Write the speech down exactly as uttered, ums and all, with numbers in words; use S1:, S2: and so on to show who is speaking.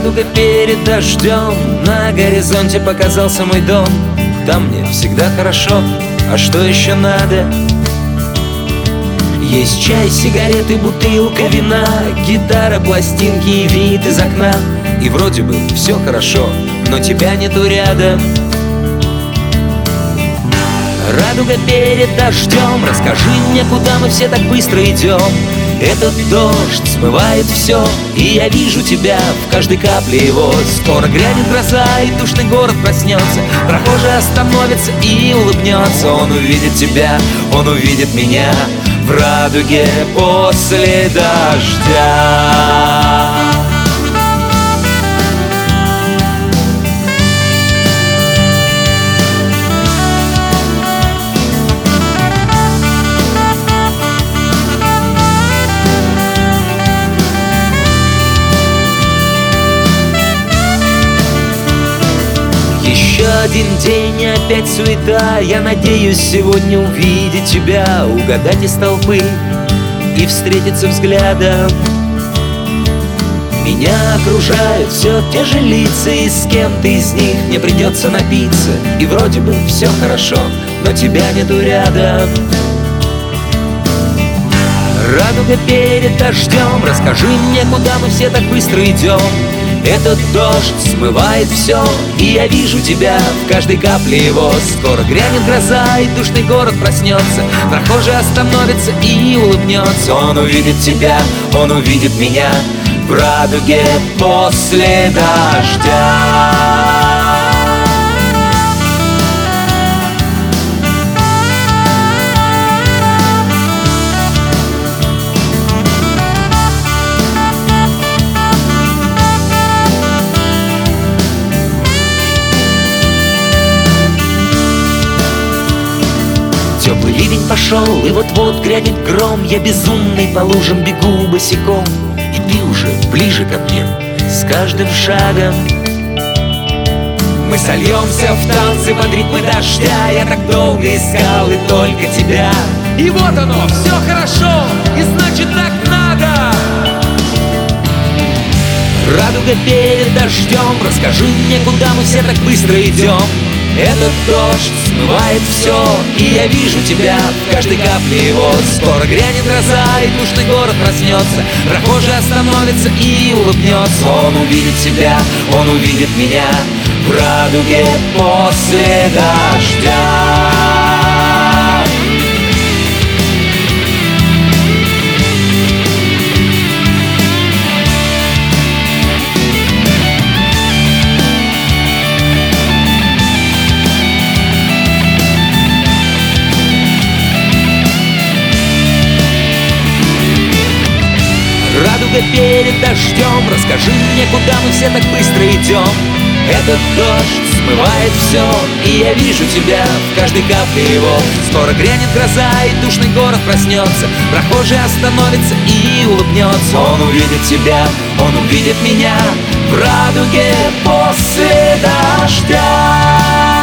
S1: Радуга перед дождем, на горизонте показался мой дом. Там мне всегда хорошо, а что еще надо? Есть чай, сигареты, бутылка вина, гитара, пластинки и вид из окна. И вроде бы все хорошо, но тебя нету рядом. Радуга перед дождем, расскажи мне, куда мы все так быстро идем. Этот дождь смывает все, и я вижу тебя в каждой капле его. Скоро грянет гроза, и душный город проснется. Прохожий остановится и улыбнется. Он увидит тебя, он увидит меня в радуге после дождя. Еще один день, опять суета. Я надеюсь сегодня увидеть тебя, угадать из толпы и встретиться взглядом. Меня окружают все те же лица, и с кем-то из них мне придется напиться. И вроде бы все хорошо, но тебя нету рядом. Радуга перед дождем, расскажи мне, куда мы все так быстро идем. Этот дождь смывает все, и я вижу тебя в каждой капле его. Скоро грянет гроза, и душный город проснется. Прохожий остановится и улыбнется. Он увидит тебя, он увидит меня в радуге после дождя. Теплый ливень пошел, и вот-вот грянет гром. Я безумный по лужам бегу босиком, и ты уже ближе ко мне с каждым шагом. Мы сольемся в танцы под ритмы дождя. Я так долго искал и только тебя. И вот оно, все хорошо, и значит так надо. Радуга перед дождем, расскажи мне, куда мы все так быстро идем. Этот дождь смывает все, и я вижу тебя в каждой капле его. Скоро грянет гроза, и душный город проснется. Прохожий остановится и улыбнется. Он увидит тебя, он увидит меня в радуге после дождя. Радуга перед дождем, расскажи мне, куда мы все так быстро идем. Этот дождь смывает все, и я вижу тебя в каждой капле его. Скоро грянет гроза, и душный город проснется. Прохожий остановится и улыбнется. Он увидит тебя, он увидит меня в радуге после дождя.